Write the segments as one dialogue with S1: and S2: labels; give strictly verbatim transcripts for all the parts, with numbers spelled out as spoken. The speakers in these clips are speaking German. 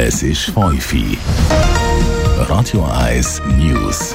S1: Es ist fünf Uhr. Radio eins News.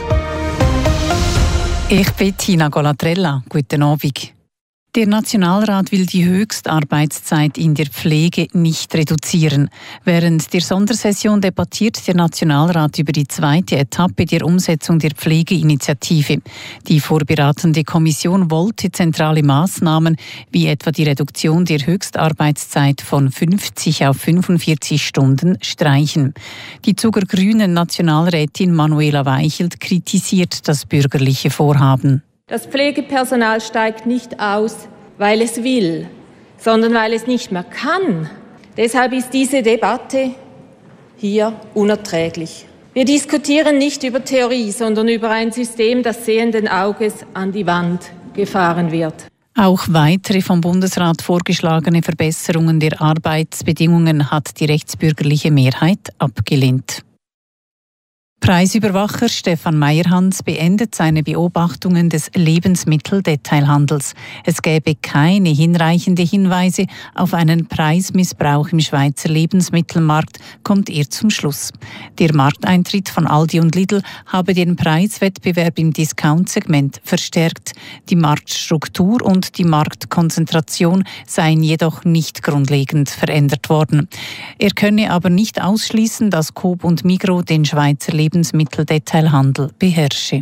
S2: Ich bin Tina Golatrella. Guten Abend. Der Nationalrat will die Höchstarbeitszeit in der Pflege nicht reduzieren. Während der Sondersession debattiert der Nationalrat über die zweite Etappe der Umsetzung der Pflegeinitiative. Die vorberatende Kommission wollte zentrale Maßnahmen wie etwa die Reduktion der Höchstarbeitszeit von fünfzig auf fünfundvierzig Stunden streichen. Die Zuger Grünen Nationalrätin Manuela Weichelt kritisiert das bürgerliche Vorhaben.
S3: Das Pflegepersonal steigt nicht aus, weil es will, sondern weil es nicht mehr kann. Deshalb ist diese Debatte hier unerträglich. Wir diskutieren nicht über Theorie, sondern über ein System, das sehenden Auges an die Wand gefahren wird.
S2: Auch weitere vom Bundesrat vorgeschlagene Verbesserungen der Arbeitsbedingungen hat die rechtsbürgerliche Mehrheit abgelehnt. Preisüberwacher Stefan Meyerhans beendet seine Beobachtungen des Lebensmitteldetailhandels. Es gäbe keine hinreichende Hinweise auf einen Preismissbrauch im Schweizer Lebensmittelmarkt, kommt er zum Schluss. Der Markteintritt von Aldi und Lidl habe den Preiswettbewerb im Discount-Segment verstärkt. Die Marktstruktur und die Marktkonzentration seien jedoch nicht grundlegend verändert worden. Er könne aber nicht ausschließen, dass Coop und Migros den Schweizer Lebensmitteldetailhandel beherrsche.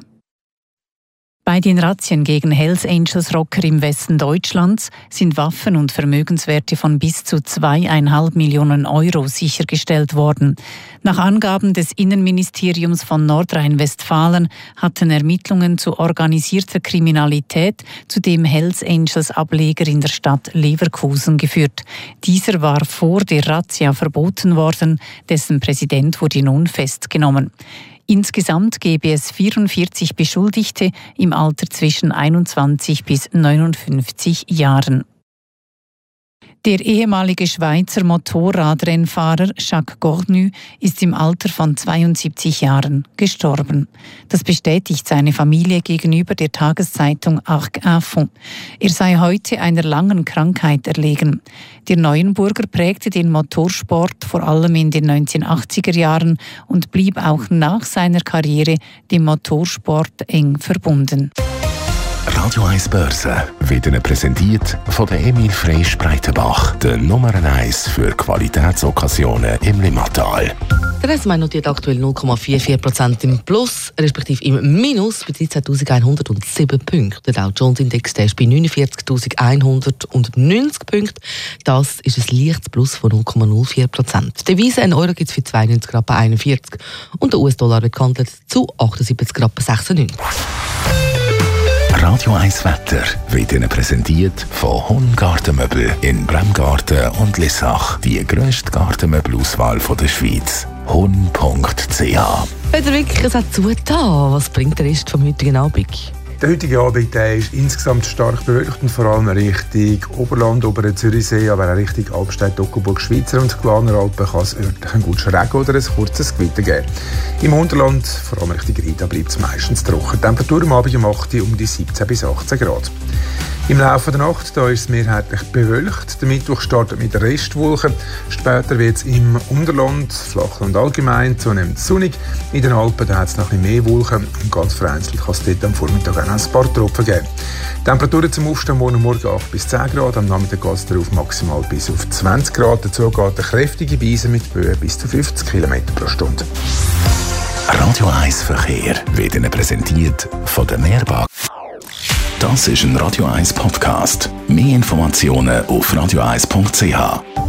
S2: Bei den Razzien gegen Hells Angels Rocker im Westen Deutschlands sind Waffen und Vermögenswerte von bis zu zweieinhalb Millionen Euro sichergestellt worden. Nach Angaben des Innenministeriums von Nordrhein-Westfalen hatten Ermittlungen zu organisierter Kriminalität zu dem Hells Angels Ableger in der Stadt Leverkusen geführt. Dieser war vor der Razzia verboten worden, dessen Präsident wurde nun festgenommen. Insgesamt gebe es vierundvierzig Beschuldigte im Alter zwischen einundzwanzig bis neunundfünfzig Jahren. Der ehemalige Schweizer Motorradrennfahrer Jacques Gornu ist im Alter von zweiundsiebzig Jahren gestorben. Das bestätigt seine Familie gegenüber der Tageszeitung Arc Info. Er sei heute einer langen Krankheit erlegen. Der Neuenburger prägte den Motorsport vor allem in den neunzehnhundertachtziger Jahren und blieb auch nach seiner Karriere dem Motorsport eng verbunden.
S1: Radio eins Börse wird Ihnen präsentiert von der Emil Freysch Breitenbach, der Nummer eins für Qualitätsokkasionen im Limmatal.
S4: Der S M I notiert aktuell null Komma vierundvierzig Prozent im Plus, respektive im Minus bei dreizehntausendeinhundertsieben Punkten. Der Dow Jones Index der ist bei neunundvierzigtausendeinhundertneunzig Punkten. Das ist ein leichtes Plus von null Komma null vier Prozent. Die Devise in Euro gibt es für zweiundneunzig Rappen einundvierzig und der U S-Dollar wird gehandelt zu achtundsiebzig Rappen sechsundneunzig.
S1: Radio eins Wetter wird Ihnen präsentiert von Hun Gartenmöbel in Bremgarten und Lissach. Die grösste Gartenmöbelauswahl der Schweiz. hun punkt c h.
S4: Peter Wick, es hat zugetan. Was bringt der Rest vom heutigen Abend?
S5: Der heutige Abend der ist insgesamt stark bewölkt und vor allem Richtung Oberland, oberen Zürichsee, aber auch Richtung Albstadt, Ockelburg, Schweizer und Glaneralpen kann es örtlich ein gutes Regen oder ein kurzes Gewitter geben. Im Unterland, vor allem Richtung Rhein, bleibt es meistens trocken. Die Temperatur am Abend um acht Uhr um die siebzehn bis achtzehn Grad. Im Laufe der Nacht da ist es mehrheitlich bewölkt. Der Mittwoch startet mit Restwolken. Später wird es im Unterland, Flachland allgemein, zunehmend sonnig. In den Alpen hat es noch ein bisschen mehr Wolken und ganz vereinzelt kann es dort am Vormittag auch ein paar Tropfen geben. Temperaturen zum Aufstehen morgen Morgen acht bis zehn Grad, am Nachmittag geht es darauf maximal bis auf zwanzig Grad. Dazu geht eine kräftige Brise mit Böen bis zu fünfzig Kilometer pro Stunde.
S1: Radio eins Verkehr wird Ihnen präsentiert von der Mehrbank. Das ist ein Radio eins Podcast. Mehr Informationen auf radio eins punkt c h.